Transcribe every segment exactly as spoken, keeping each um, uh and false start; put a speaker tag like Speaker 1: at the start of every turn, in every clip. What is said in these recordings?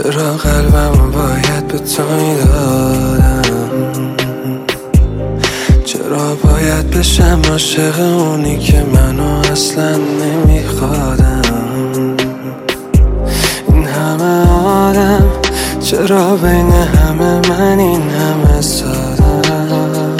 Speaker 1: چرا قلبمو باید به تو میدادم؟ چرا باید بشم عاشق اونی که منو اصلا نمیخوادم؟ این همه آدم، چرا بین همه من این همه سادم؟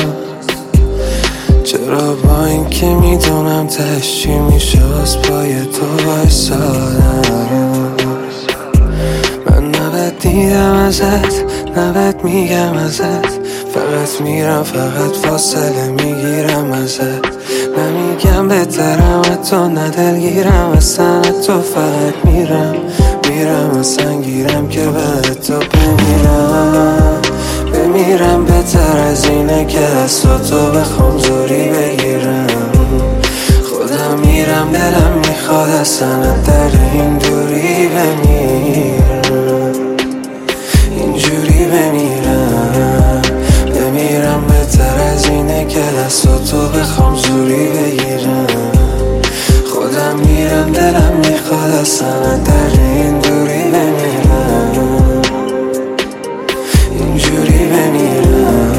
Speaker 1: چرا با این که میدونم تهش چی میشه از پای تو وایسادم؟ من نباید دیدم ازت، نباید میگم ازت، فقط میرم فقط فاصله میگیرم ازت. نمیگم بهترم تو، ندلگیرم اصلا تو، فقط میرم میرم اصلا گیرم که به تو بمیرم بمیرم. بهتر از اینه که دست تو بخوام زوری بگیرم. خودم میرم دلم میخواد اصلا در این دوری بمیرم، اینجوری بمیرم بمیرم. بهتر از اینه که دست تو بخوام زوری بگیرم. خودم میرم دلم میخواد اصلا در این دوری بمیرم، اینجوری بمیرم.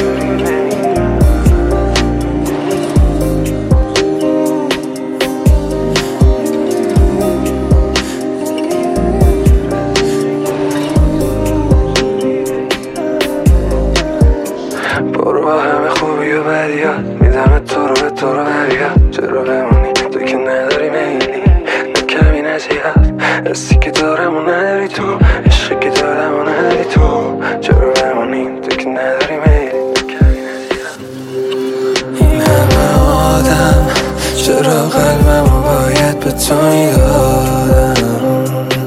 Speaker 1: برو با همه خوبی و بدیات، میدم تو رو به تو رو هریات. چرا بمونی تو که نداری میلی، نه کمی نه زیاد. حسی که دارم و نداری تو، عشقی که دارم و نداری تو. چرا بمونی تو که نداری میلی، نه کمی نه زیاد. این همه آدم، چرا قلبمو باید به تو میدادم؟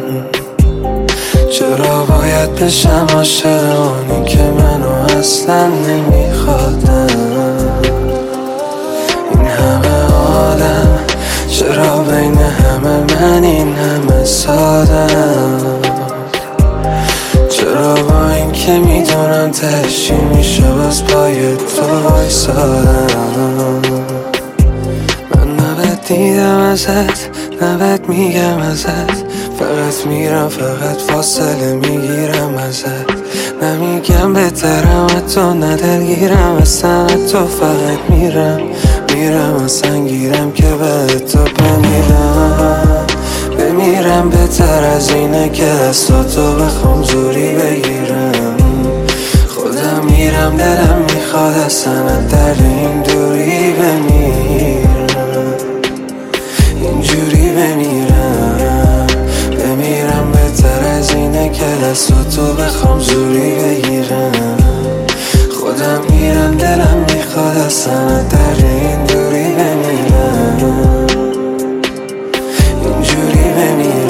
Speaker 1: چرا باید بشم عاشق اونی که منو اصلا نمیخوادم؟ این همه آدم، چرا بین همه من این همه سادم؟ چرا با این که میدونم تهش چی میشه باز پای تو وایسادم؟ من نباید دیدم ازت، نباید میگم ازت، فقط میرم فقط فاصله میگیرم ازت. نمیگم بهترم تو، ندلگیرم اصلا تو، فقط میرم میرم اصلا گیرم که به تو بمیرم بمیرم. بهتر از اینه که دست تو بخوام زوری بگیرم. خودم میرم دلم میخواد اصلا در این دوری بمیرم، اینجوری بمیرم بمیرم. بهتر از اینه که دست تو بخوام زوری بگیرم. خودم میرم دلم میخواد اصلا در این دوری بمیرم، اینجوری بمیرم.